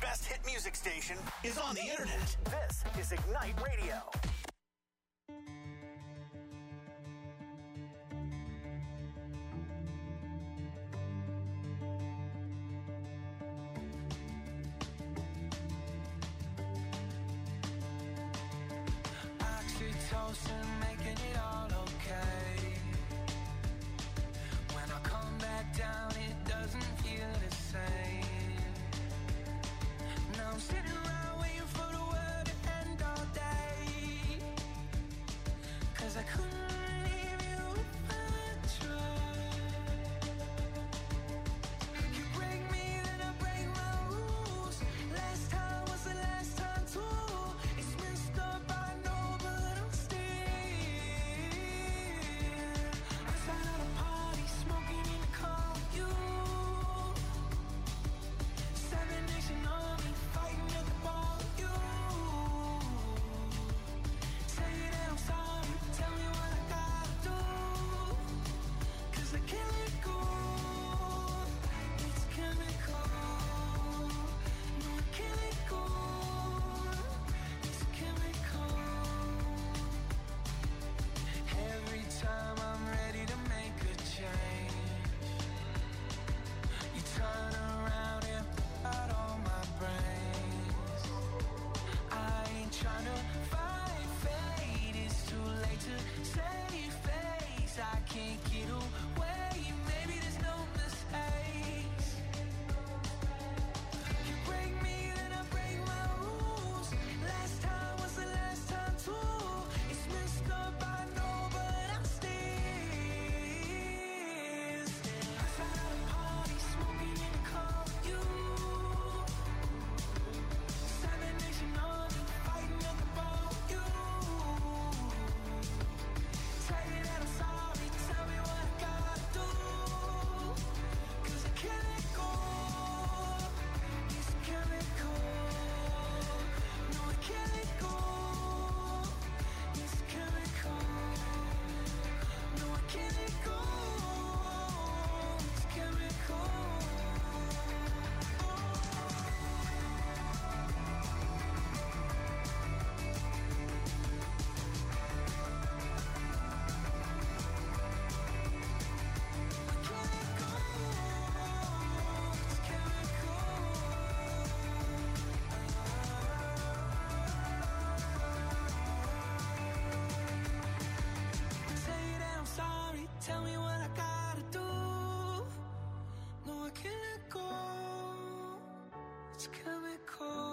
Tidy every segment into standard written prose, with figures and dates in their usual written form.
best hit music station is on the internet. This is Ignite Radio. Oxytocin, making it all okay. When I come back down, it doesn't feel the same. Now I'm sitting around waiting for the world to end all day. 'Cause I couldn't leave you if I tried. You break me, then I break my rules. Last time was the last time too. It's messed up, I know, but I'm still outside of the party, smoking in the car with you. Seven Nation Army, fighting at the bar with you. Say that I'm sorry, tell me what I gotta do. 'Cause I can't let go. It's chemical. No, I can't let go. It's chemical. Every time I'm ready to make a change, you turn around and put out all my brains. I ain't trying to fight fate, it's too late to save face. I can't get away, maybe there's no mistakes. You break me, then I break my rules. Last time was the last time too. It's messed up, I know, but I'm still outside of the party, smoking in the car with you. Seven Nation Army, fighting at the bar with you. Say that I'm sorry, tell me what I gotta do. 'Cause I can't let go. It's chemical. No, I can't let go. It's chemical. No, I can't let go. It's chemical. Say that I'm sorry, tell me what I gotta do. No, I can't let go. It's chemical.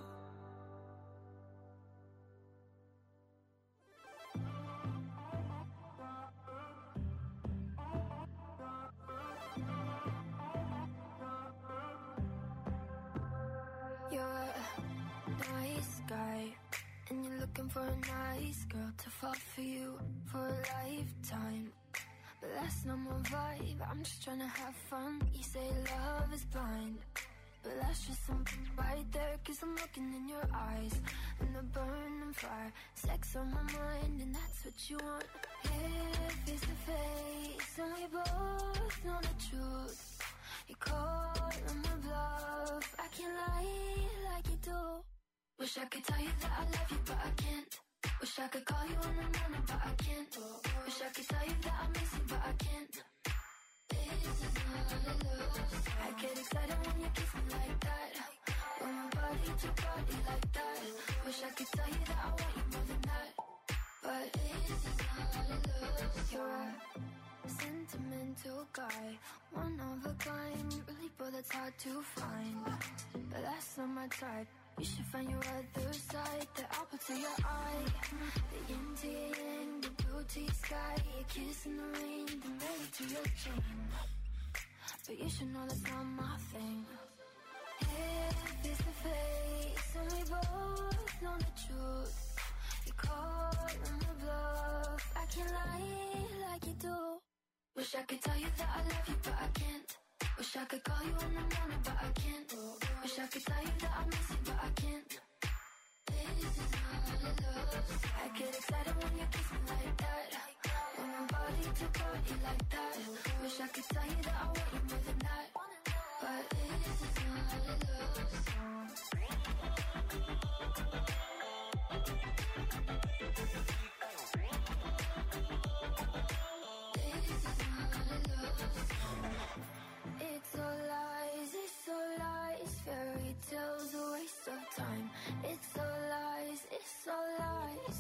You're a nice guy, and you're looking for a nice girl to fall for you for a lifetime. But that's not my vibe, I'm just trying to have fun. You say love is blind, but that's just something right there. 'Cause I'm looking in your eyes, and the burning fire. Sex on my mind, and that's what you want. Here, face to face, and we both know the truth. You call on my bluff, I can't lie like you do. Wish I could tell you that I love you, but I can't. Wish I could call you in the morning, but I can't. Wish I could tell you that I miss you, but I can't. This is not love. I get excited when you kiss me like that. When my body to body like that. Wish I could tell you that I want you more than that. But this is not love. You're a sentimental guy, one of a kind. Really, but that's hard to find. But that's not my type. You should find your other side. The apple to your eye, the yin to your yang, the blue to your sky. A kiss in the rain, the melody to your chain. But you should know that's not my thing. Here, face to face, and we both know the truth. You call on my bluff, I can't lie like you do. Wish I could tell you that I love you, but I can't. Wish I could call you in the morning, but I can't. Wish I could tell you that I miss you, but I can't. This is not love. I get excited when you kiss me like that. When my body to body like that. Wish I could tell you that I want you more than that. but this is not a love song. This is not a love song. It's all lies, fairy tales, a waste of time. It's all lies, it's all lies.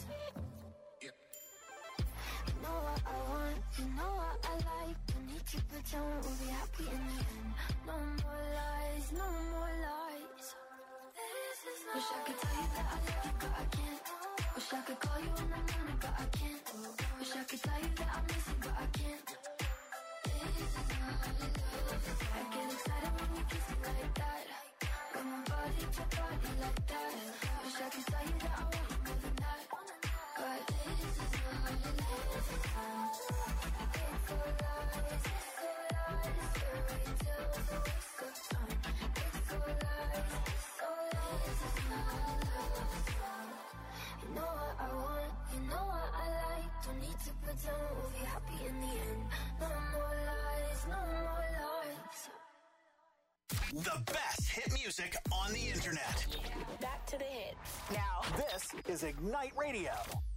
You know what I want, you know what I like. Don't need to pretend we'll be happy in the end. No more lies, no more lies. Wish I could tell you that I love you, but I can't. Wish I could call you in the morning, but I can't. Wish I could tell you that I miss you, but I can't. This is not a love. I get excited when you kiss me like that. When my body to body like that. Wish I could tell you that I want you more than that. But this is not a love. It's all lies, fairy tales, a waste of time. It's all lies, it's not a love song. You know what I want, you know what I like. Don't need to pretend we'll be happy in the end. No more lies, no more lies. The best hit music on the internet. Back to the hits. Now, this is Ignite Radio.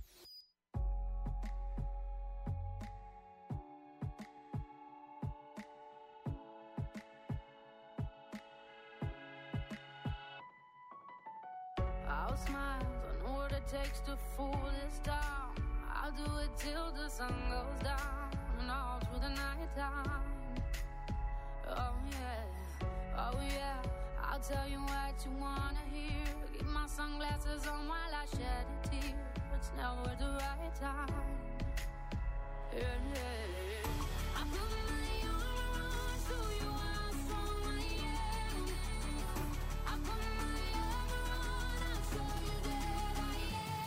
I'll smile, I know what it takes to fool this town. I'll do it till the sun goes down and all through the night time. Oh yeah, I'll tell you what you wanna hear. Keep my sunglasses on while I shed a tear. It's never the right time. Yeah. I put my armor on, show you how strong I am. I put my armor on, I'll show you that I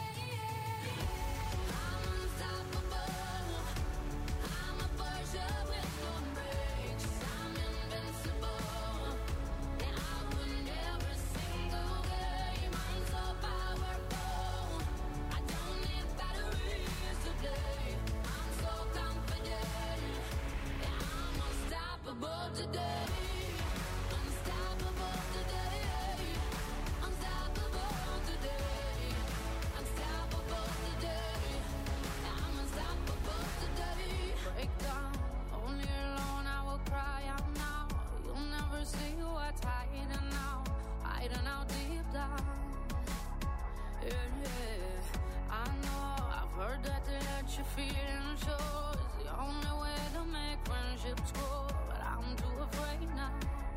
am. I'm unstoppable. I'm a Porsche with no brakes. I'm invincible. And I win every single game. I'm so powerful. I don't need batteries to play. I'm so confident. And I'm unstoppable today. Unstoppable today. Unstoppable today. Unstoppable today. I'm unstoppable today. Break down, only alone I will cry out now. You'll never see what's hiding out deep down. Yeah. I know, I've heard that to let you feel and show is the only way to make friendships grow. But I'm too afraid now.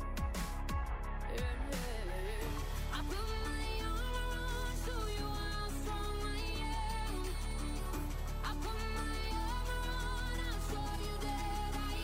Yeah. I put my armor on, show you how strong I am. I put my armor on, I'll show you that I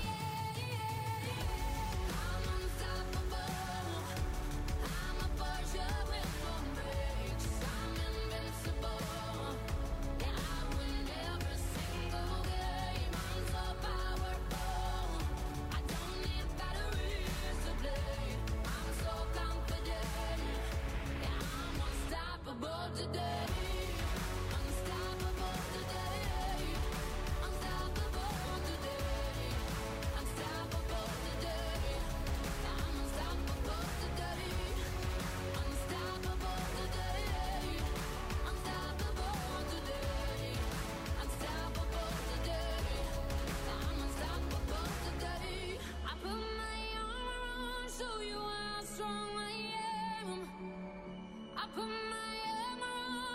am. I'm unstoppable. I'm a Porsche with no brakes. I'm invincible. And I win every single game. I'm so powerful. I don't need batteries to play. I'm so confident. And I'm unstoppable today. Unstoppable today. Unstoppable today. Unstoppable today. I'm unstoppable today. Unstoppable today. Unstoppable today. Unstoppable today. I'm unstoppable today. I put my armor on, show you how strong I am. I put my armor on,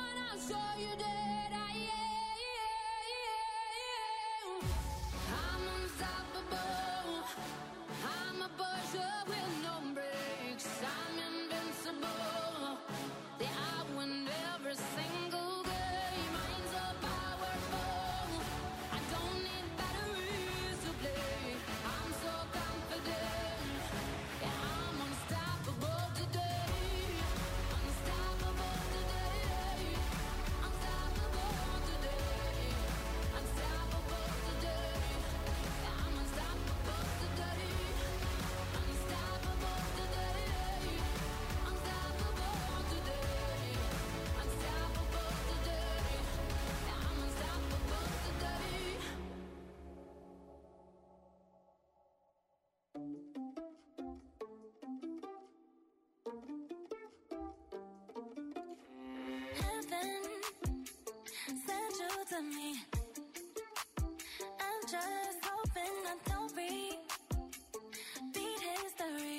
to me. I'm just hoping I don't repeat history.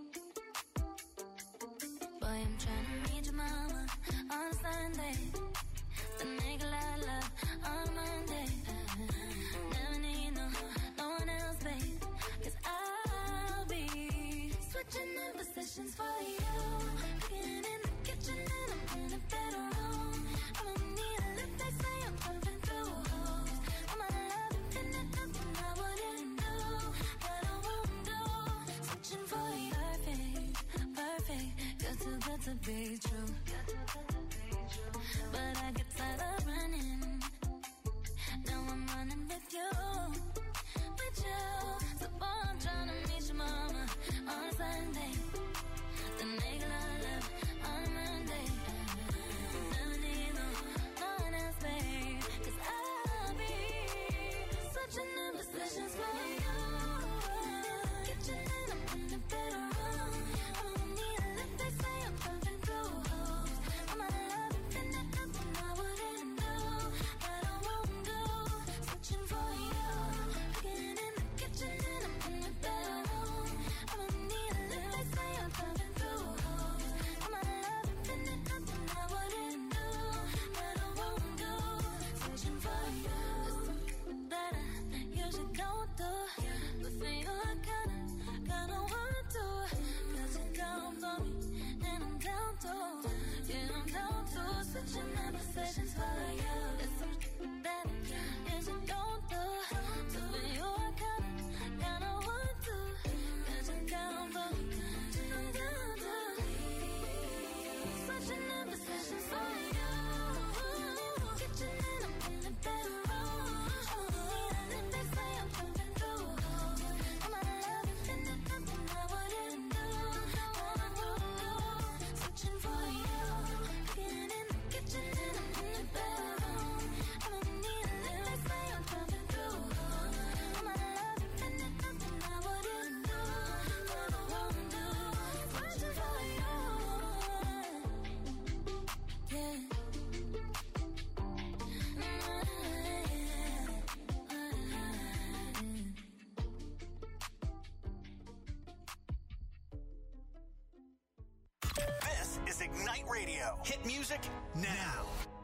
Boy, I'm trying to reach your mama on Sunday, to make a lot of love on Monday. Never need no one else, babe, 'cause I'll be switching in positions for you. Cooking in the kitchen and I'm in a better room. I don't need a lift, they say I'm pumping through holes. I'm out of love and nothing I wouldn't do, but I won't do. Switching for you, perfect, you're too good to be true. But I get tired of running. Now I'm running with you. So boy, I'm trying to meet your mama on Sunday, to make a lot of love on Monday. Never need no one else, babe, 'cause I'll be switching in positions for you. Kitchen and I'm in the bedroom. I don't need a lift, they say I'm pumping through holes. I'm out of love and nothing I wouldn't do, but I won't do. Switching for you. Cooking in the kitchen and I'm in the bedroom. I don't need a lift, they say I'm pumping through holes. I'm out of love and nothing I wouldn't do, but I won't do. Switching for you. That I usually don't do, but for you I kinda want to. 'Cause you're down for me and I'm down to. Yeah, I'm down to. Switching my positions for you. It's something that I usually don't do, so for you I kinda want to. 'Cause you're down for me and I'm down to. Switching my positions for you. Kitchen and I'm in the bedroom. They say I'm pumping through holes. I'm out of love and nothing I wouldn't do, but I won't do. Switching for you. Cooking in the kitchen and I'm in the bedroom. I don't need a lift, they say I'm pumping through holes. I'm out of love and nothing I wouldn't do, but I won't do. Switching for you. Yeah. This is Ignite Radio. Hit music now.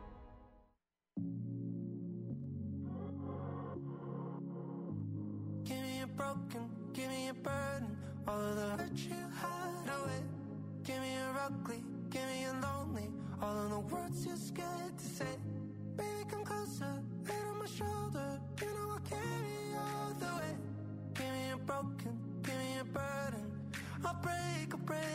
Give me a broken, give me a burden, all of the hurt you hide away. Give me a ugly, give me a lonely, all of the words you're scared to say. Baby, come closer, head on my shoulder, you know I'll carry you all the way. Give me a broken, give me a burden, I'll break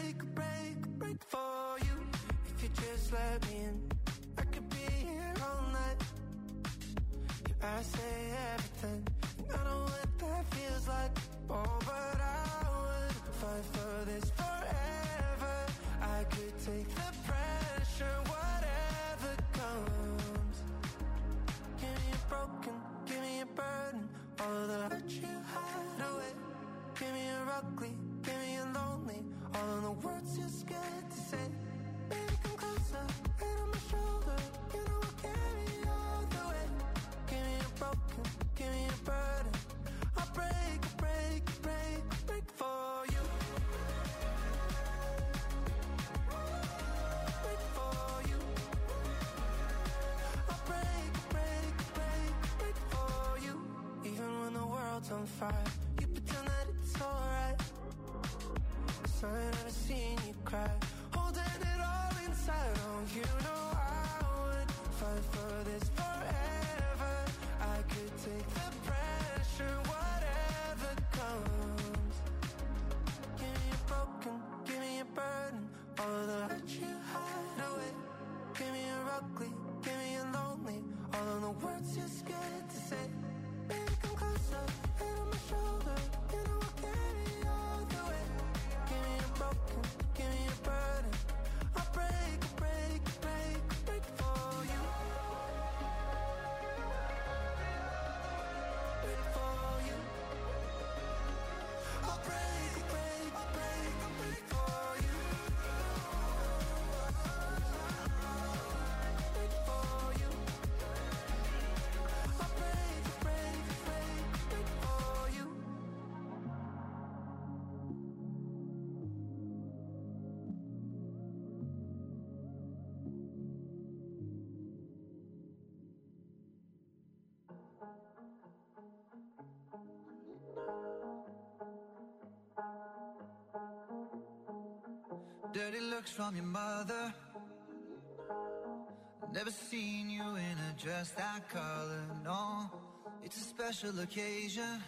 for you. If you just let me in, I could be here all night. Yeah, I say everything, and I know what that feels like. Oh, but I would fight for this forever. I could take the pressure, whatever comes. Give me a broken, give me a burden, all of the hurt you hide away. Give me a ugly, give me a lonely, all of the words you're scared to say. Baby, come closer, head on my shoulder, you know I'll carry you all the way. Give me a broken, give me a burden, I'll break for you. Break for you. I'll break for you. Even when the world's on fire, you pretend that it's alright. 'Cause I ain't never seen you cry, holding it all inside. Oh, you know I would fight for this forever. I could take the pressure, whatever comes. Give me a broken, give me a burden, all of the hurt you hide away. Give me a ugly, give me a lonely, all of the words you're scared to say. Baby, come closer, head on my shoulder, you know I'll carry you all the way. Give me a broken, Dirty looks from your mother. Never seen you in a dress that color, no. It's a special occasion.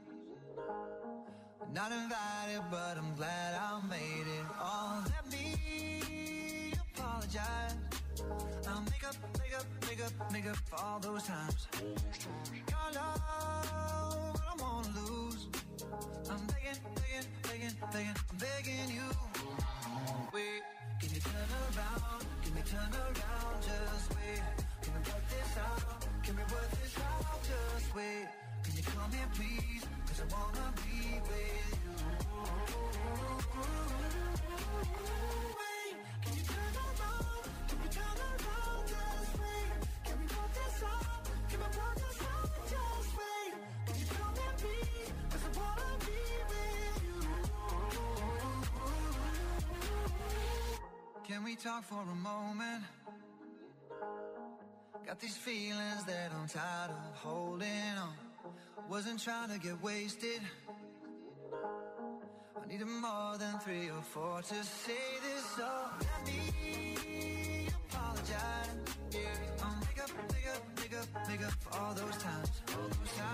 Not invited, but I'm glad I made it. Oh, let me apologize. I'll make up for all those times. Your love, I don't wanna lose. I'm begging, I'm begging you. Wait, can you turn around? Can we turn around? Just wait. Can we work this out? Can we work this out? Just wait. Can you come here, please? 'Cause I wanna be with you. Wait, can you turn around? Can we turn around? Just wait. Can we work this out? Can we work this out? Just wait. Can you come here, please? 'Cause I wanna be with you. Can we talk for a moment? Got these feelings that I'm tired of holding on. Wasn't trying to get wasted. I needed more than 3 or 4 to say this, so let me apologize. Yeah, I'll make up for all those times. Your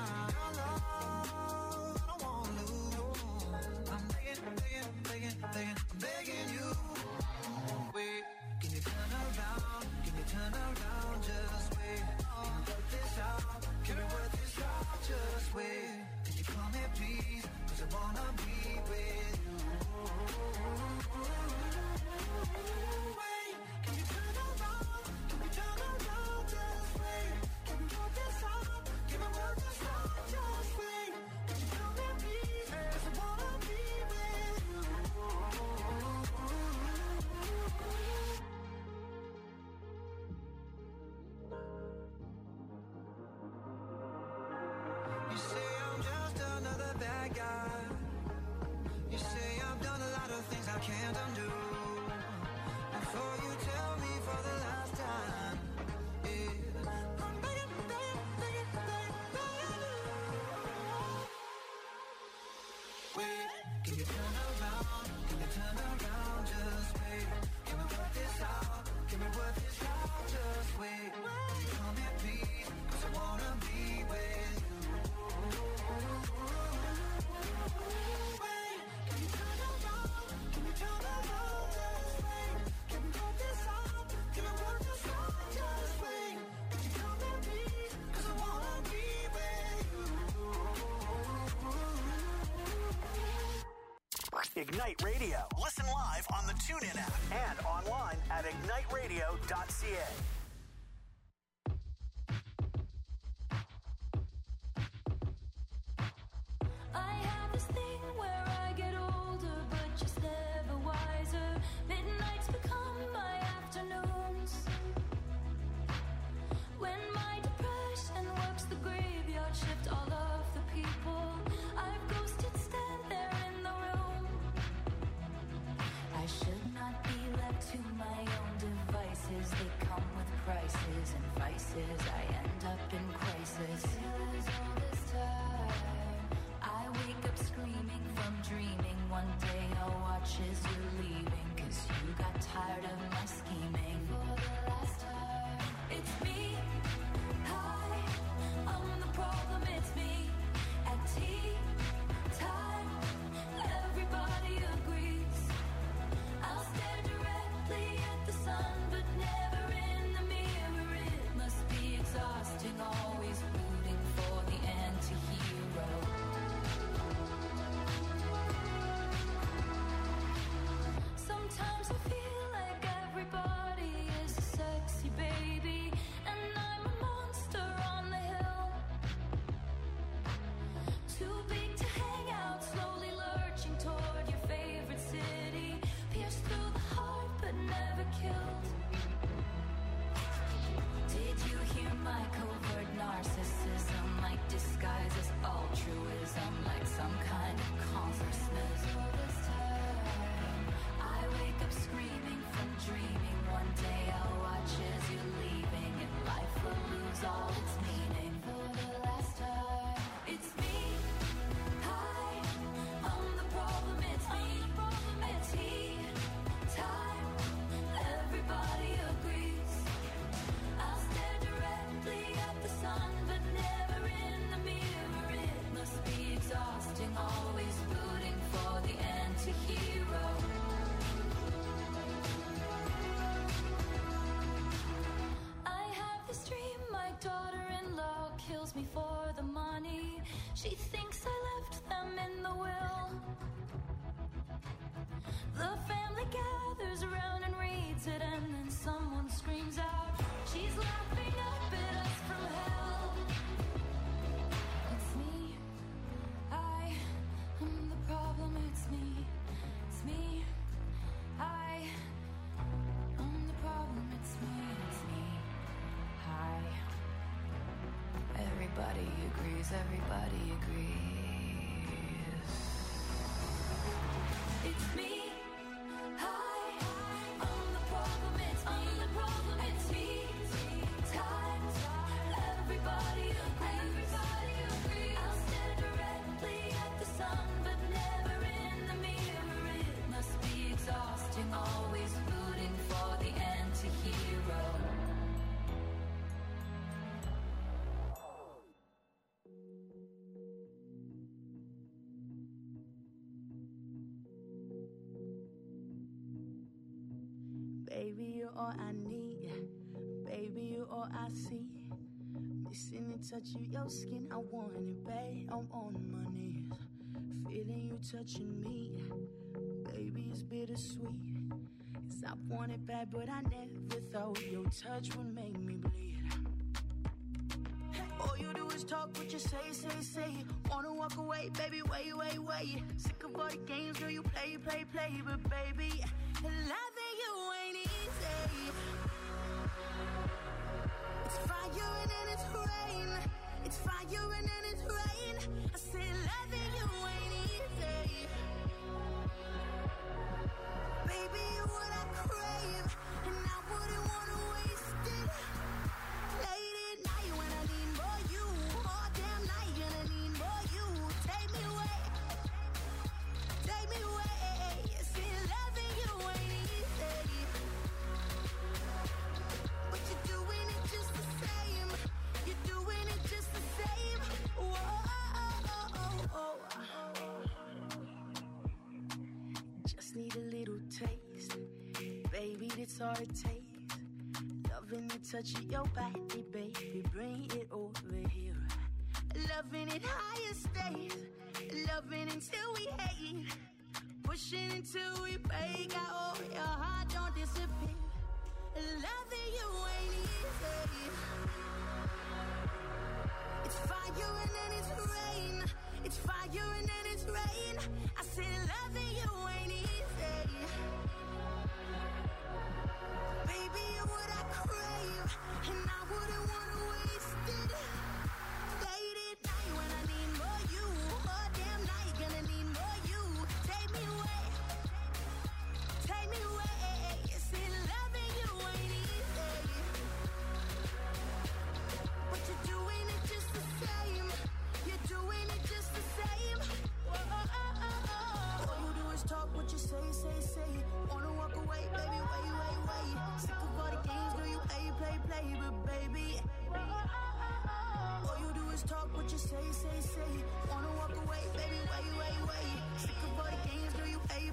love, I don't wanna lose. I'm begging you. Wait, can you turn around? Can you turn around? Just wait. Can we work this out? Can we work this out? Just wait. Can you come here, please? 'Cause I wanna be with you. Wait, can you turn around? Can we turn around? Just wait. Can we work this out? Can we work this out? Just wait. Can you come here, please? 'Cause I wanna be with you. You say I'm just another bad guy. You say I've done a lot of things I can't undo. Before you tell me for the last time, yeah, I'm begging you. Wait, can you turn around? Can you turn around? Just wait. Can we work this out? Can we work this out? Just wait. Can you come here, please? 'Cause I wanna be with you. Wait, can you turn around? Can you turn around? Just wait. Can we work this out? Can we work this out? Just wait. Can you come here, please? 'Cause I wanna be with you. Ignite Radio. Listen live on the TuneIn app. And online at igniteradio.ca. I have this thing where I get older, but just never wiser. Midnights become my afternoons. When my depression works the graveyard shift, all of the people I've ghosted stand there in the room. I should not be left to my own devices. They come with The family gathers around and reads it, and then someone screams out, she's laughing up at us from hell. It's me, I am the problem, it's me, I am the problem, it's me, hi. Everybody agrees, It's me, hi, I'm the problem, it's me, hi. Everybody agrees, I'll stare directly at the sun, but never in the mirror. It must be exhausting, always rooting for the anti-hero. Baby, you're all I need. Baby, you're all I see. Missing the touch of your skin, I want it, babe. I'm on my knees, feeling you touching me. Baby, it's bittersweet. 'Cause I want it bad, but I never thought your touch would make me bleed. All you do is talk what you say. Wanna walk away, baby, wait. Sick of all the games, girl, you play. But baby, loving you ain't easy. It's fire and then it's rain. It's fire and then it's rain. I said loving you ain't easy. Baby, you're what I crave, and I wouldn't wanna waste it. Late at night when I need more you, all damn night gonna need more you. Take me away. See, loving you ain't easy, but you're doing it just the same. You're doing it just the same. Whoa. Just need a little taste, baby, that's all it takes. Loving the touch of your body, baby, bring it over here. Loving it higher stays, loving until we hate, pushing until we break out. Oh, your heart don't disappear. Loving you ain't easy. It's fire and then it's rain. It's fire and then it's rain. I said loving you ain't easy. Baby, you're what I crave, and I wouldn't wanna waste it. Late at night when I need more you, all damn night gonna need more you. Take me away. See, loving you ain't easy, but you're doing it just the same. You're doing it just the same. Whoa. All you do is talk what you say. Wanna walk away, baby, wait. Sick of all the games, girl, you play. But baby, all you do is talk what you say. Wanna walk away, baby, wait. Sick of all the games, girl, you play.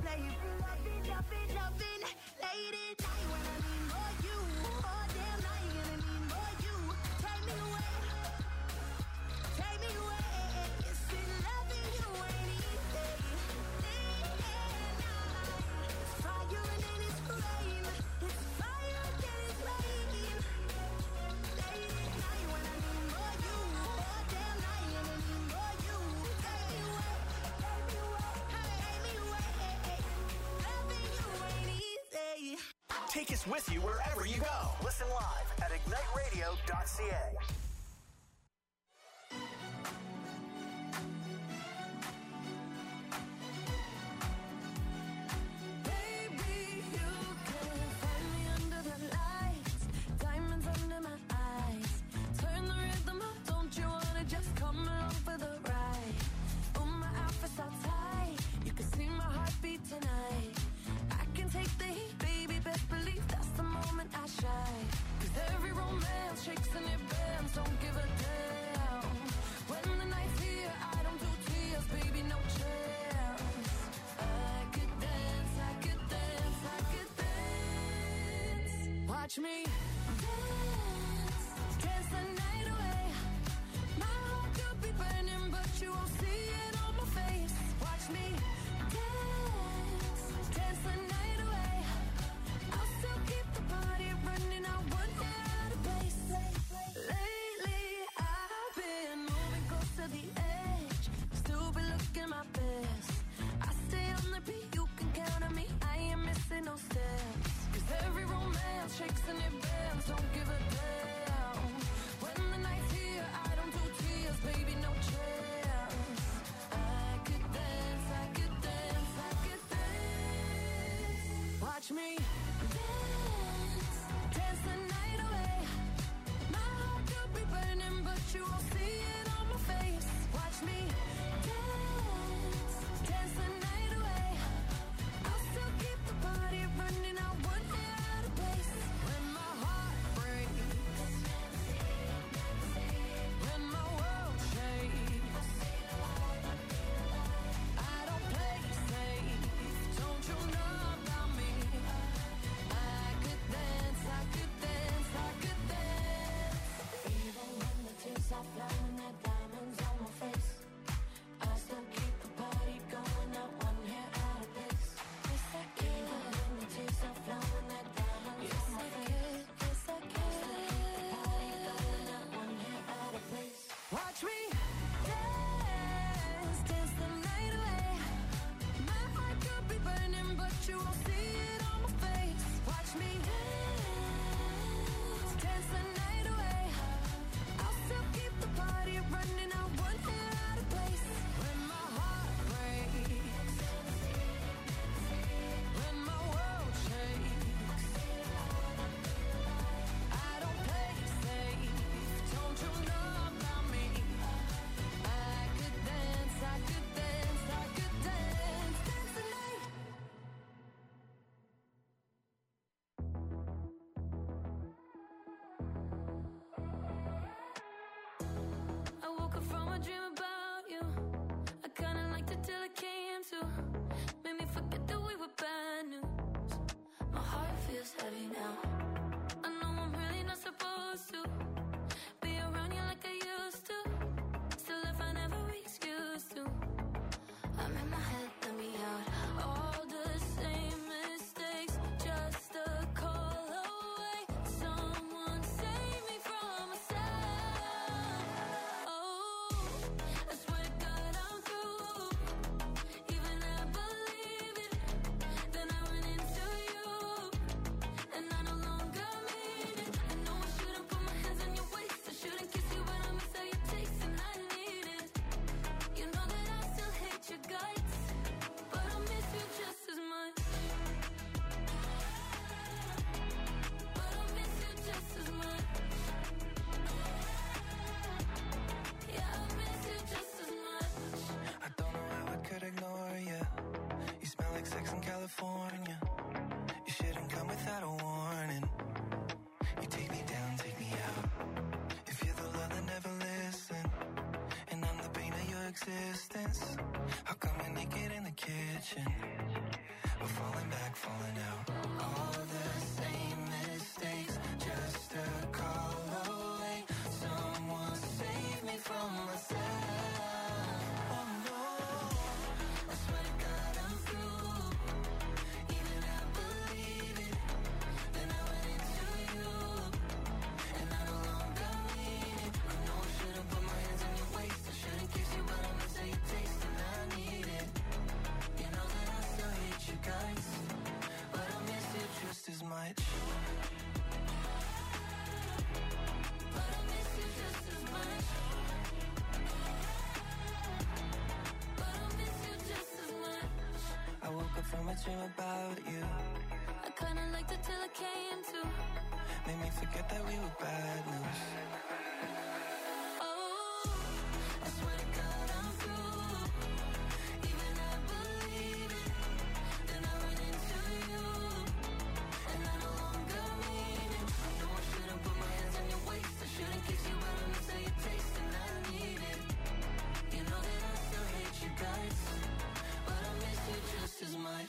Loving, late at night when I need more you, all damn night gonna need more you. Take me away. See, loving you ain't easy. It's fire and then it's rain. It's fire and then it's rain. Late at night when I need more you, all damn night gonna need more you. Take me away. Loving you ain't easy. Take us with you wherever you go. Listen live at igniteradio.ca. Baby, you can find me under the lights, diamonds under my eyes. Turn the rhythm up, don't you wanna just come along for the ride? Oh, my outfit's all tight, you can see my heartbeat tonight. I can take the heat, baby, best believe that's the moment I shine. 'Cause every romance shakes and it bends, don't give a damn. When the night's here, I don't do tears, baby, no chance. I could dance. Watch me dance the night away. My heart could be burning, but you won't see it on my face. Watch me dance the night away. I'll still keep the party running. I wouldn't get out of place. Lately, I've been moving close to the edge. Still be looking my best. I stay on the beat, you can count on me. I ain't missing no steps. 'Cause every romance shakes and it bends. Don't give a damn. When the night's here, I don't do tears, baby, no chance. I could dance, I could dance, I could dance. Watch me dance, dance the night away. My heart could be burning, but you won't see it on my face. Watch me dance, dance the night away. I'll still keep the party running. I wouldn't get out of place. When my heart breaks, when my world shakes, I don't play safe. Don't you know about me? I could dance, I could dance, I could dance. Even when the tears are flowing, the diamonds on my face, I still keep the party going. Not one hair out of place. Yes, I can. Even when the tears are flowing, the diamonds on my face. Yes, I can. Still keep the party going. Not one hair out of place. Watch me dance, dance the night away. My heart could be burning, but you won't see it on my face. Watch me dance, dance the night away. I'll still keep the party running. I wouldn't get out of place. When my heart breaks, when my world shakes, I don't play safe. Don't you know about me? I could dance, I could dance, I could dance, dance the night. I woke up from a dream about you. I kinda liked it till it came to. Made me forget that we were bad news. My heart feels heavy now. I know I'm really not supposed to be around you like I used to. Still, if I never excuse to, I'm in my head, let me out. All the same mistakes, just a call away. Someone save me from myself. Oh, I swear to God I'm through. Even I believe it. Then I went into you, and I no longer mean it. I know I shouldn't put my hands on your waist. I shouldn't kiss you, but I miss how you taste, and I need it. You know that I still hate your guts, but I miss you just as much. But I miss you just as much. Yeah, I miss you just as much. I don't know how I could ignore you. You smell like sex in California. You shouldn't come without a warning. You take me down, take me out. If you're the love that never listened, and I'm the pain of your existence, how come we're naked in the kitchen? We're falling back, falling out. All the same mistakes, just a call away. Someone save me from myself. Oh no, I swear to God I'm through. Even I believe it. Then I went into you, and I no longer mean it. I know I shouldn't put my hands on your waist. I shouldn't kiss you, but I miss how you taste, and I need it. You know that I still hate you guys, but I miss you just as much. But I miss you just as much. But I miss you just as much. I woke up from a dream about you. I kinda liked it till it came to. Made me forget that we were bad news. Oh, I swear to God I'm through. Even I believe it. Then I went into you, and I no longer mean it. I know I shouldn't put my hands on your waist. I shouldn't kiss you, but I miss how you taste, and I need it. You know that I still hate you guys, but I miss you just as much.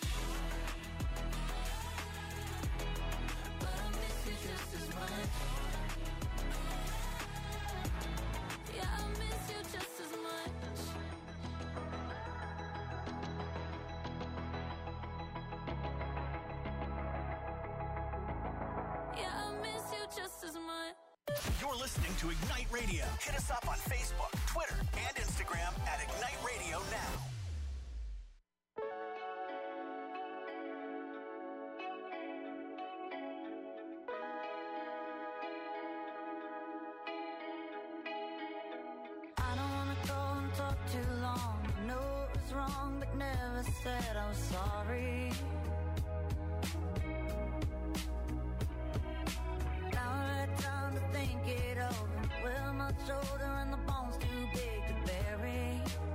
But I miss you just as much. You're listening to Ignite Radio. Hit us up on Facebook, Twitter, and Instagram at Ignite Radio Now. I don't wanna go and talk too long. I know it was wrong, but never said I was sorry. Now I had time to think it over. We're much older and the bone's too big to bury.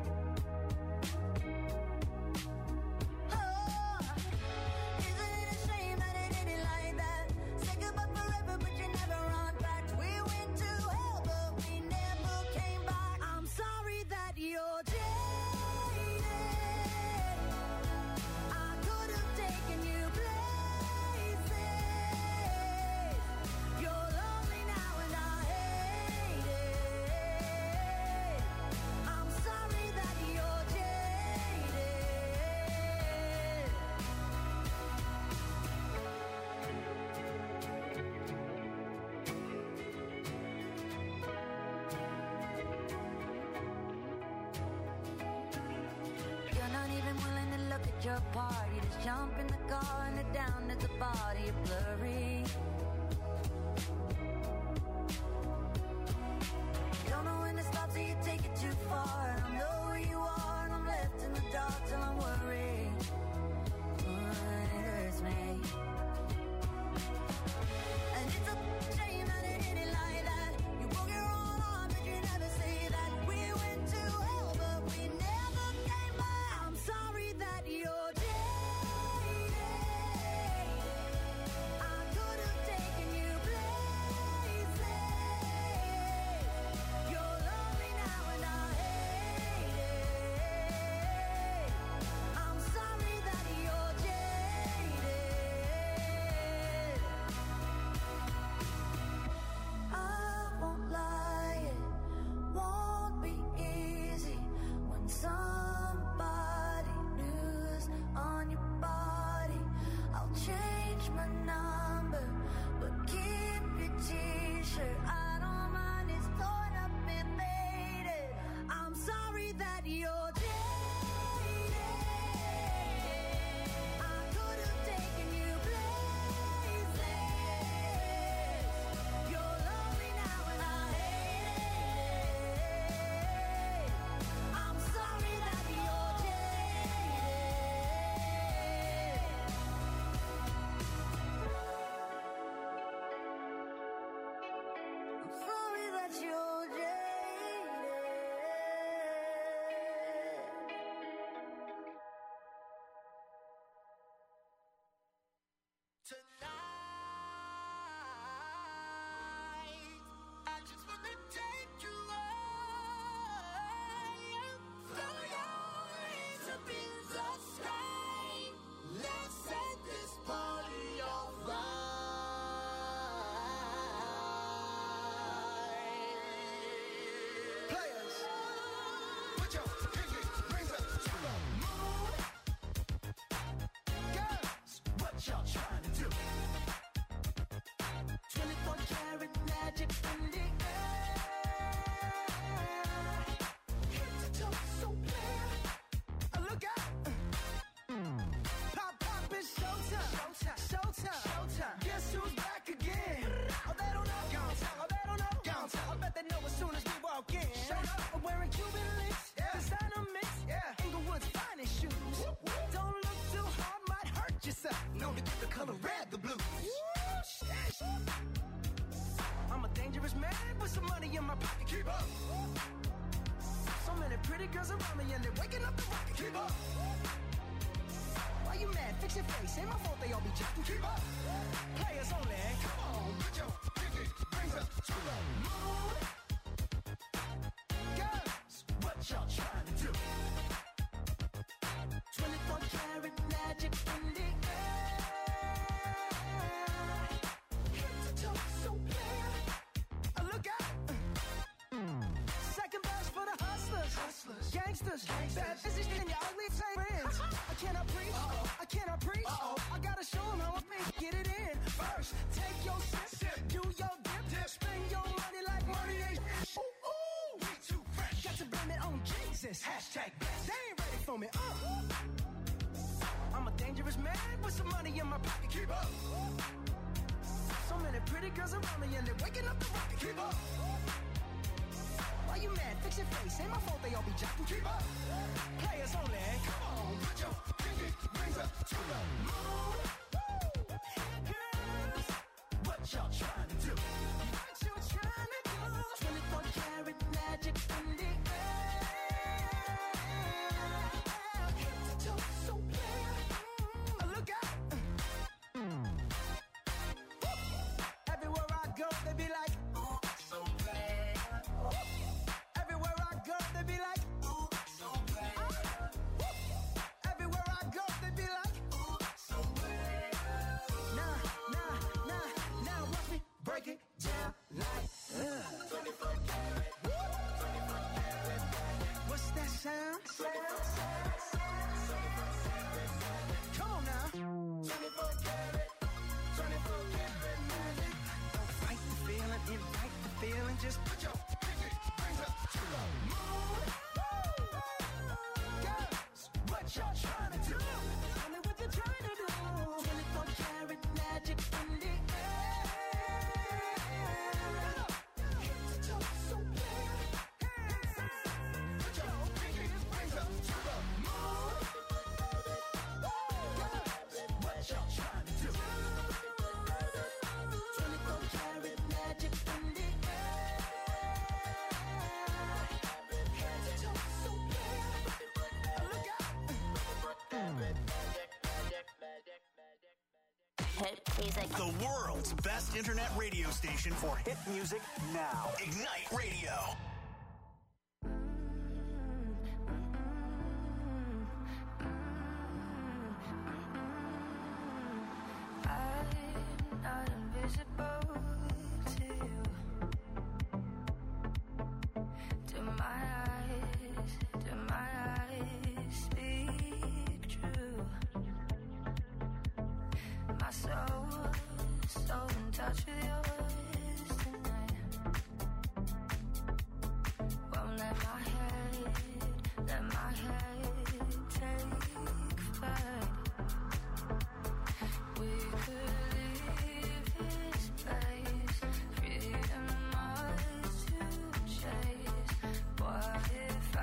Oh, isn't it a shame that it ended like that? Say goodbye forever, but you never run back. We went to hell, but we never came back. I'm sorry that you're jaded. I could have taken you places. You're lonely now and I hate it. I'm sorry that you're jaded. You're not even willing to look at your part. You just jump in the car and it down at the body. You're blurry. You don't know when to stop, so you take it too far. I don't know where you are, and I'm left in the dark till I'm worried. It hurts me. And it's a shame that it ended like that. You broke your own arm, but you never say that. We went to hell, but we never came back. I'm sorry that you're jaded. I could have taken you places. You're lonely now and I hate it. I'm sorry that you're jaded. I won't lie, it won't be easy when somebody new's on your body. I'll change my number, but keep your t-shirt. I don't mind, it's torn up and faded. I'm sorry that you're jaded. I could have taken you places. You're lonely now and I hate it. I'm sorry that you're jaded. I'm sorry that you're jaded. Tonight, I just wanna take you high. Throw your hands up in the sky. Let's set this party on fire. Players, put your pinky rings up to the moon. Girls, what y'all trying to do? 24 karat magic in the air. Head to toe, so clear. Look out. Pop, pop, it's showtime. Showtime. Showtime. Showtime. Guess who's back again? Oh, they don't know. Gone tell. Oh, they don't know. Gone tell. I bet they know as soon as we walk in. Showed up. I'm wearing Cuban links. Yeah. Designer mix. Yeah. Inglewood's finest shoes. Whoop, whoop. Don't look too hard, might hurt yourself. Known to get the color red, the blues. I'm a dangerous man with some money in my pocket. Keep up. So many pretty girls around me and they're waking up the rocket. Keep up. Why you mad? Fix your face. Ain't my fault they all be jacking. Keep up. Players only. Come on, put your pinky rings up to the moon. Girls, what y'all trying to do? 24 karat magic in the air. Head to toe, so clear. Look out. Second best for the hustlers. Gangsters. Bad business in your ugly friends. I cannot preach. I cannot preach. I gotta show them how I make get it in. First, take your sip. Do your dip. Spend your money Hashtag blessed. They ain't ready for me. I'm a dangerous man with some money in my pocket. Keep up. So many pretty girls around me and they're waking up the rocket. Keep up. Why you mad? Fix your face. Ain't my fault they all be jocking. Keep up. Players only. Come on, put your pinky rings up to the moon. Girls, what y'all trying to do? What you trying to do? 24 karat magic in the air. Head to toe, so clear. Look out. Everywhere I go, they be like, ooh, so bad. Everywhere I go, they be like, ooh, so bad. Everywhere I go, they be like, ooh, so bad. Now, watch me break it down like 24 karat. 24 karat. What's that sound? Come on now. 24 karat. 24 karat magic. Don't fight the feeling, invite the feeling. Just put your pinky rings up to the moon. Girls, what y'all trying to do? Tell me what you're trying to do. 24 karat magic in the air. Head to toe, so clear. Put your pinky rings up to the moon. Girls, what y'all trying to do? 24 karat magic in the air. Head to toe, so clear. Look out. Hit music. The world's best internet radio station for hit music now. Ignite Radio. I'm not invisible to you. Do my eyes speak true? My soul's so in touch with yours tonight. Won't let my head take flight. We could leave this place, freedom ours to chase. What if I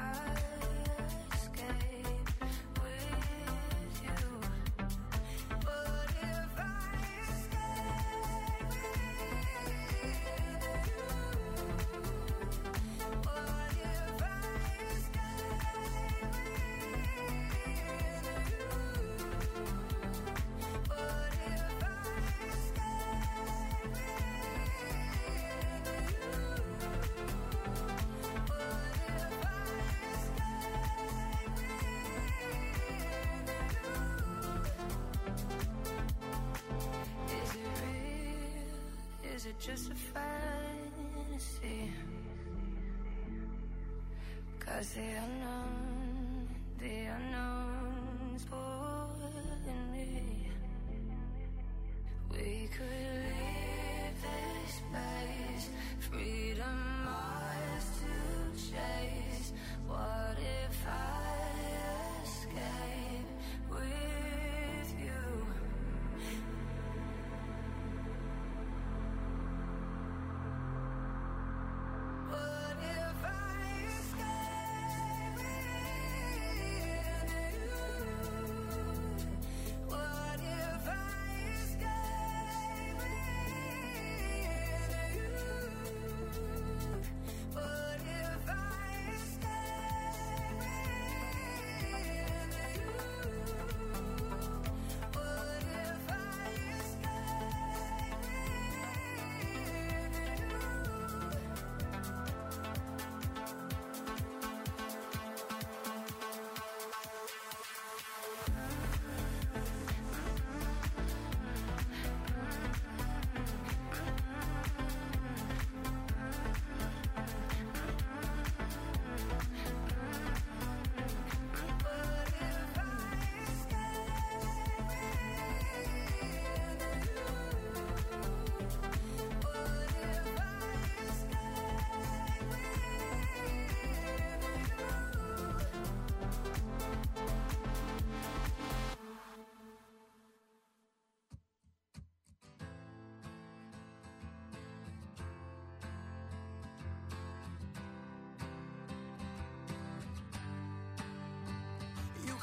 escape with you? What if I escape with you? What if I escape with you? What if I Is it real? Is it just a fantasy? 'Cause the unknown's pulling me. We could leave this place, freedom ours to chase. What if I escape with you? What if I escape with you? What if I escape with you?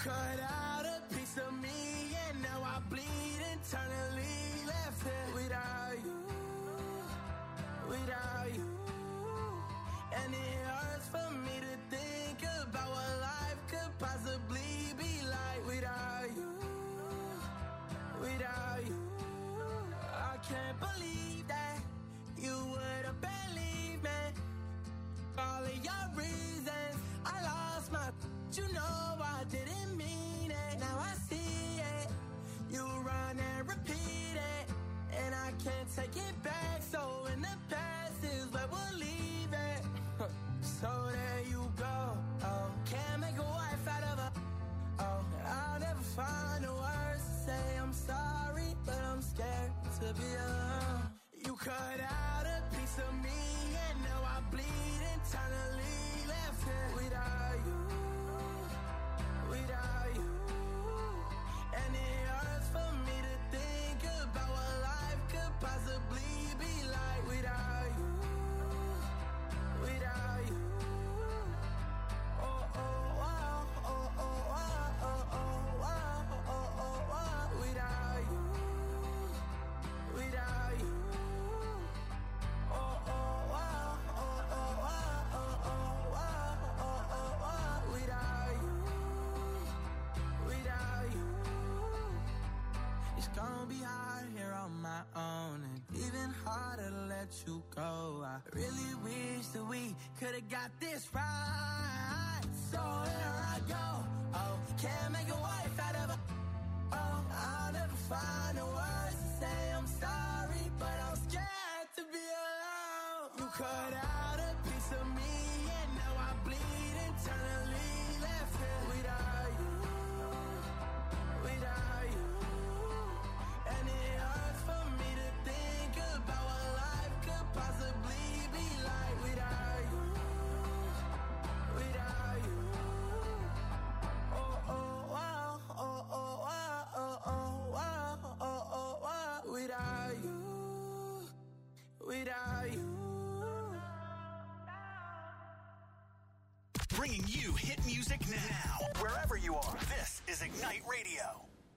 cut out a piece of me, and now I bleed internally. Left here without you, without you. And it hurts for me to think about what life could possibly be like without you, without you. I can't believe that you would have believed me. All of your reasons, I lost my, you know I didn't mean it. Now I see it, you run and repeat it, and I can't take it back. So in the past is where we'll leave it. So there you go. Oh, can't make a wife out of her. Oh, I'll never find the words to say I'm sorry, but I'm scared to be alone. You cut out a piece of me, and now I bleed internally. Left here without you, without you. And it hurts for me to think about what life could possibly be like without you, without you. Oh, oh, wow, oh, oh, wow, oh, oh, wow, oh, oh, wow, without you, without you. Oh, oh, wow, oh, oh, wow, oh, oh, wow, oh, oh, wow, without you, without you. It's gonna be hard here on my own, and even harder to let you go. I really wish that we could've got this right. So here I go. Oh, can't make a wife out of her. Oh, I'll never find the words to say I'm sorry, but I'm scared to be alone. You cut out a piece of me, and now I bleed internally. Left here without you, without you. And it hurts for me to think about what life could possibly be like without you, without you. Oh, oh, wow, oh, oh, wow, oh, oh, wow, oh, oh, wow, without you, without you. Bringing you hit music now. Wherever you are, this is Ignite Radio.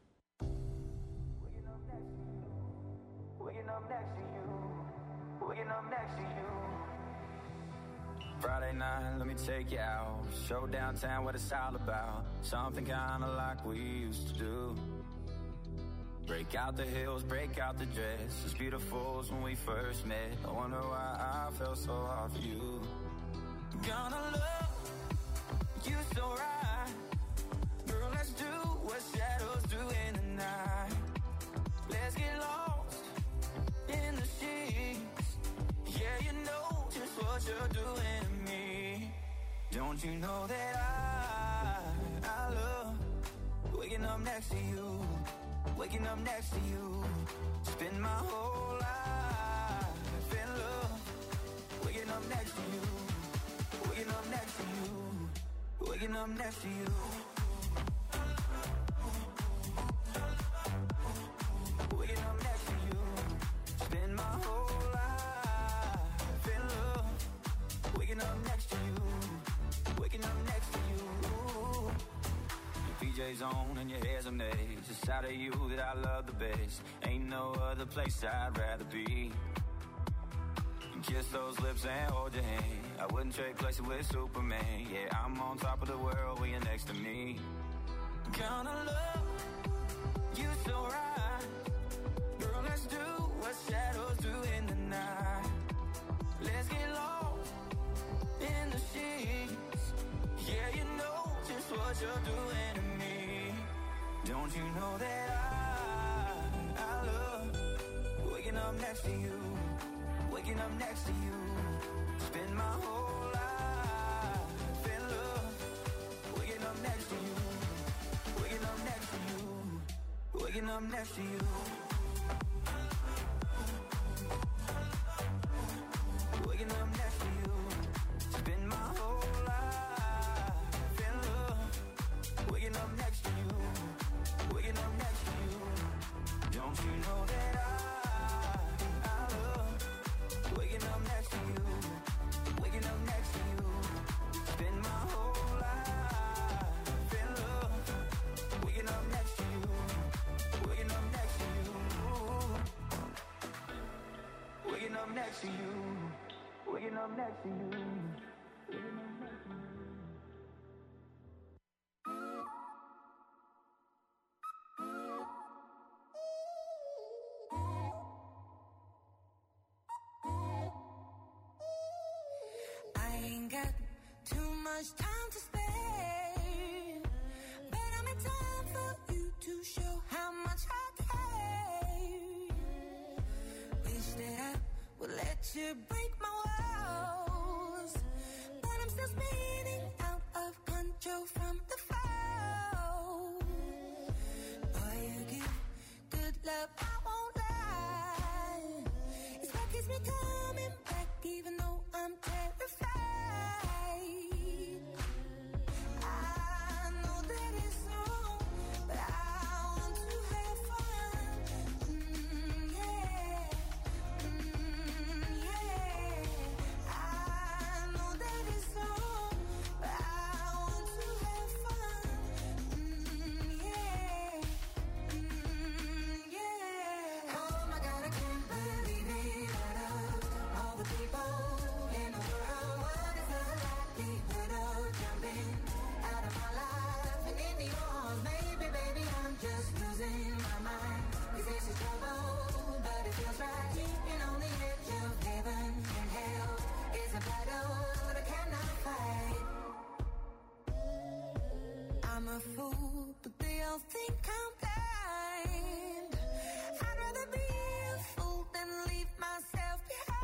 Waking up next to you, waking up next to you. Friday night, let me take you out. Show downtown what it's all about. Something kinda like we used to do. Break out the heels, break out the dress. As beautiful as when we first met. I wonder why I felt so hard for you. Gonna love you so right. Girl, let's do what shadows do in the night. Let's get lost in the sheets. Yeah, you know just what you're doing to me. Don't you know that I love waking up next to you, waking up next to you. Spend my whole life in love, waking up next to you, waking up next to you, waking up next to you. Waking up next to you, spend my whole life in love. Waking up next to you, waking up next to you. Your PJ's on and your hair's amazing. It's out of you that I love the best. Ain't no other place I'd rather be. Kiss those lips and hold your hand. I wouldn't trade places with Superman. Yeah, I'm on top of the world when you're next to me. Gonna love you so right. Girl, let's do what shadows do in the night. Let's get lost in the sheets. Yeah, you know just what you're doing to me. Don't you know that I love waking up next to you, waking up next to you. Spend my whole life in love, waking up next to you, waking up next to you, waking up next to you. Waking up next to you. Spend my whole life in love, waking up next to you, waking up next to you. Don't you know that I love waking up next to you, waking up next to you. Spend my whole life in love, next to you. Waking up next to you. I ain't got too much time to spare, but I'm in time for you to show how much I care. Wish that I would let you break my walls, but I'm still spinning out of control from the fall. Boy, you give good love, I won't lie. It's what keeps me coming back, even though I'm terrified. I know that it's wrong, but I want to have fun. Yeah. Yeah. I know that it's wrong, but I want to have fun. Yeah. Yeah. Oh my God, I can't believe it. Out of all the people in the world, what is the likelihood of jumping out of my life and into yours? Maybe, baby, I'm just losing my mind. 'Cause this is trouble, but it feels right. Keeping on the edge of heaven and hell is a battle that I cannot fight. I'm a fool, but they all think I'm blind. I'd rather be a fool than leave myself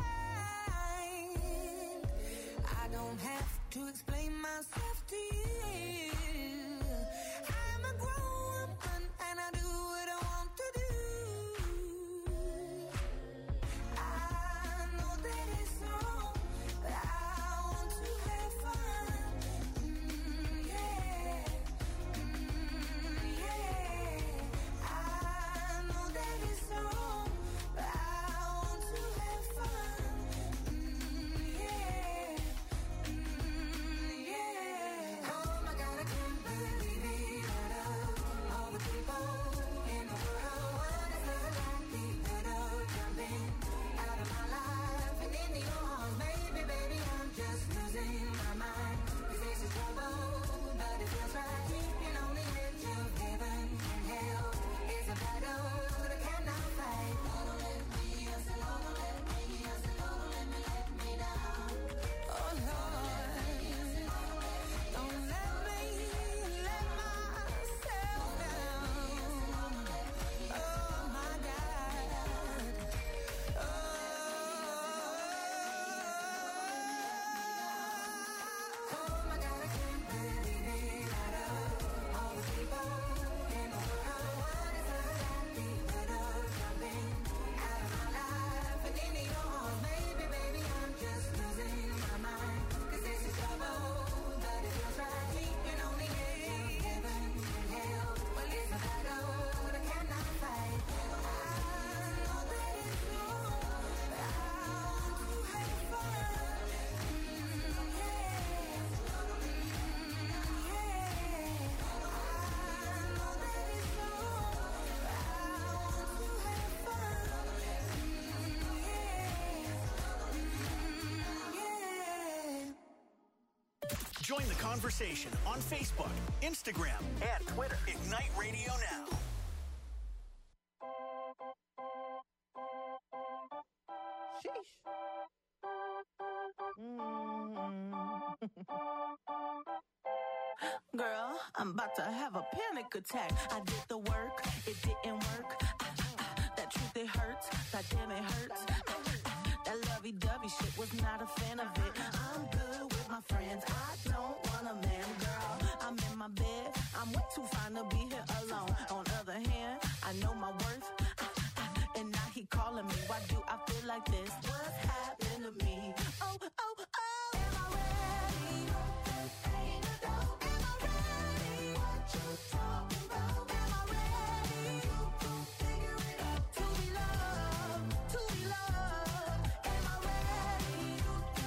behind. I don't have to explain myself to you. I'm a grown woman and I do what I want to do. I know that it's wrong, but I want to have fun. Yeah. Yeah. I know that it's wrong, but I want to have fun. Yeah. Yeah. Oh my God, I can't believe it. Out of all the people in the world, what is the likelihood of jumping out of my life and into yours? Maybe, baby, I'm just losing my mind. 'Cause this is trouble, but it feels right. Keeping on the edge of heaven and hell is a battle that I cannot fight. Lord, don't let me, I said, Lord, don't let me, I said, Lord, don't let me down. Oh Lord, don't let me let myself down. Oh my God. Oh my God, I can't believe it. Out of all the people in the world, what is the likelihood of jumping out of my life and into yours? Maybe, baby, I'm just losing my mind. 'Cause this is trouble, but it feels right. Keeping on the edge of heaven and hell. Well, it's a battle that I cannot fight. I know that it's wrong, but I want to have fun. Yeah. I know that it's wrong, but I want to have fun. Yeah. Join the conversation on Facebook, Instagram, and Twitter. Ignite Radio Now. Girl, I'm about to have a panic attack. I did the work, it didn't work. That truth, it hurts. That damn, it hurts. That lovey-dovey shit, was not a fan of it. I'm good with my friends. I don't want a man, girl. I'm in my bed. I'm way too fine to be here alone. On the other hand, I know my worth. And now he calling me. Why do I feel like this? What's happened to me? Oh, oh, oh. Am I ready? Am I ready? What you talking about? Am I ready? Figure it out. To be loved, to be loved. Am I ready?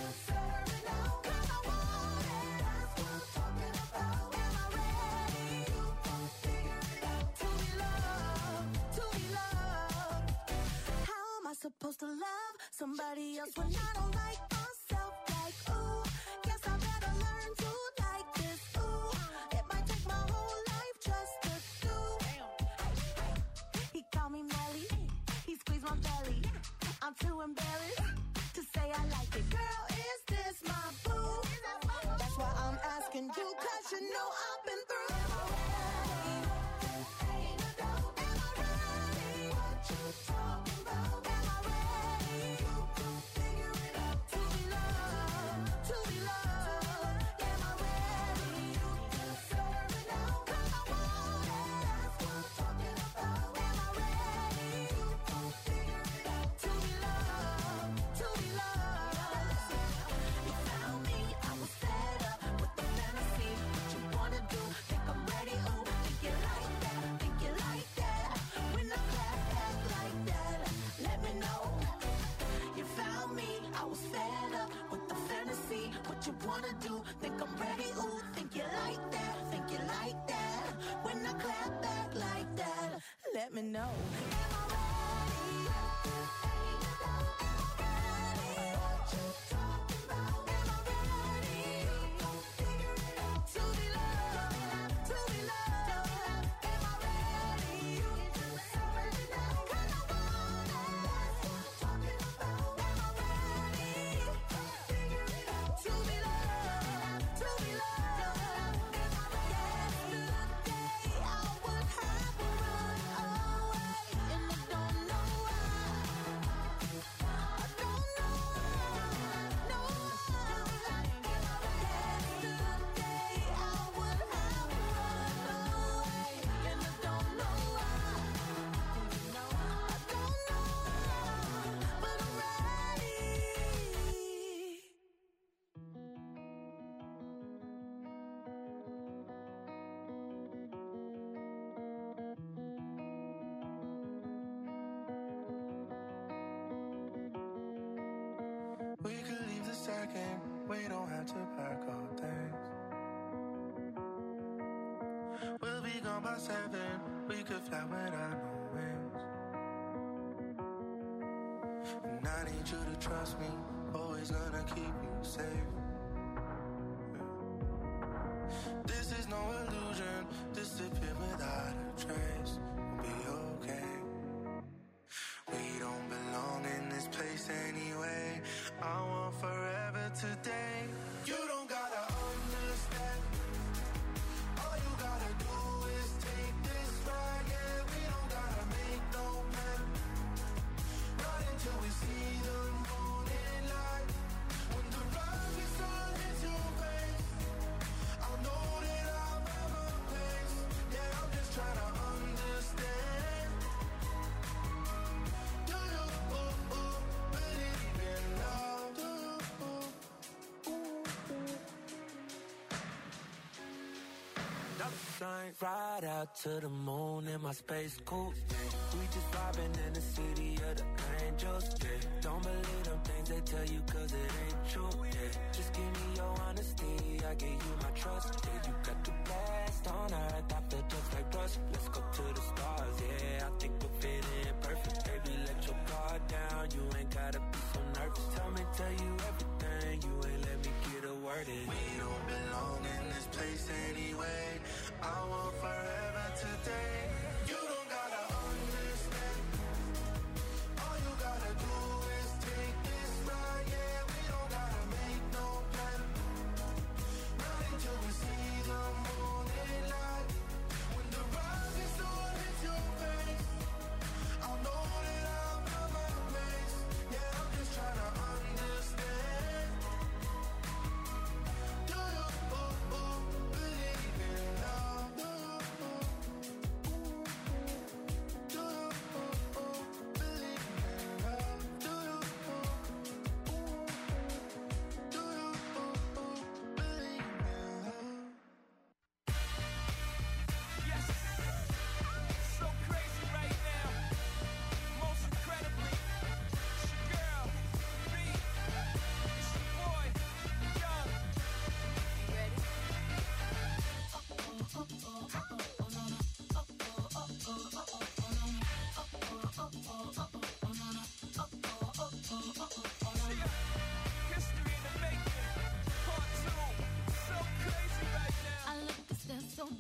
somebody else when I don't like myself. Like, ooh, guess I better learn to like this. Ooh, it might take my whole life just to do. He called me Melly, he squeezed my belly. I'm too embarrassed to say I like it. Girl, is this my boo? That's why I'm asking you, cause you know I've been through. Think I'm ready, ooh, think you like that, when I clap back like that, let me know. Am I ready? What you talking about? Am I ready? To be loved, to be loved. Am I ready? Cause I want it. That's what I'm talking about. Am I ready? To be loved. We could leave the second, we don't have to pack all things. We'll be gone by 7, we could fly without no wings. And I need you to trust me, always gonna keep you safe. This is no illusion, disappear without a trace. We'll be okay. We don't belong in this place anyway. I want forever today. You don't gotta understand. All you gotta do is take this ride. Yeah, we don't gotta make no plan. Not until we see the morning light. When the rising sun hits your face, I'll know that I'm at my place. Yeah, I'm just trying to understand. Do you believe in love? Do you? Sign right out to the moon in my space coupe. We just vibing in the city of the angels. Yeah. Don't believe them things they tell you cause it ain't true. Yeah. Just give me your honesty, I give you my trust. Yeah, you got the best on earth, I feel just like rust. Let's go to the stars, yeah, I think we're fitting perfect. Baby, let your guard down, you ain't gotta be so nervous. Tell you everything, you ain't let me get a word in. We don't belong in this place anyway. I want forever today. You don't gotta understand. All you gotta do is take this ride. Yeah, we don't gotta make no plan. Not until we see the morning light. When the rising sun hits your face, I'll know that I'm at my place. Yeah, I'm just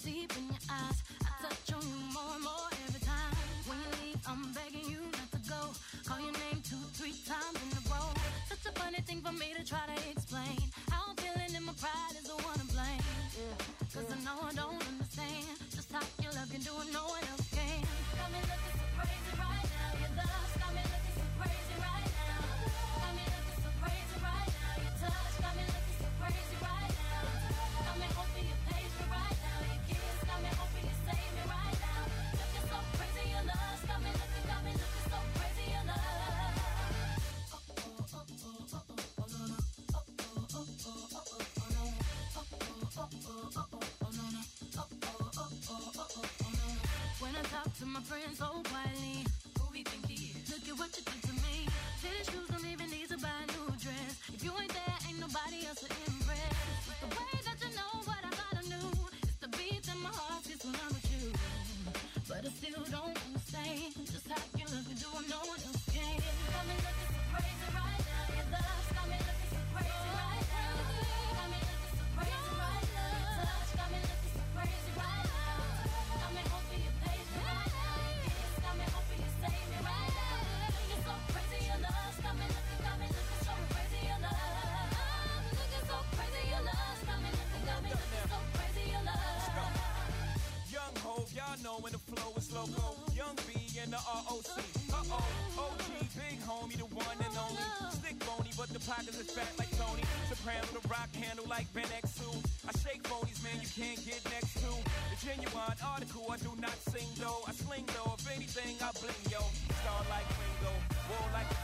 deep in your eyes. I touch on you more and more every time. When you leave, I'm begging you not to go. Call your name 2-3 times in a row. Such a funny thing for me to try to explain. How I'm feeling and my pride is the one to blame. Cause I know I don't understand just how your love can do it, no one else can. Got me looking so crazy right now. Your love got me looking so crazy right now. Got me looking so crazy right now. Your touch got me looking so crazy right now. Got me hoping you page me right now. Your kiss got me hoping you save me right now. Looking so crazy, your love got me looking so crazy, your love. When I talk to my friends so quietly, who we think he is? Look at what you did to me. Fitted shoes don't even need to buy a new dress. If you ain't there, ain't nobody else to impress. It's the way that you know what I thought I knew. It's the beat that my heart gets when I'm with you. But I still don't understand just how you look and do what no one else can. Got me looking so crazy right now. Your love's got me looking so crazy right now. Got me looking so crazy right now. Your touch got me looking so crazy right now. Got me hoping you page me right now. Your kiss got me hoping you save me right now. Looking so crazy, your love's got me looking so crazy, your love. I'm looking so crazy, your love's got me looking so crazy, your love. Young Hov, y'all know when the flow is loco. Young B and the ROC. OG, big homie, the one and only. Stick bony, but the pockets is fat like Tony. Soprano, the rock handle like Ben X2. I shake phonies, man, you can't get next to. The genuine article, I do not sing though. I sling though, if anything, I bling yo. Star like Ringo, war like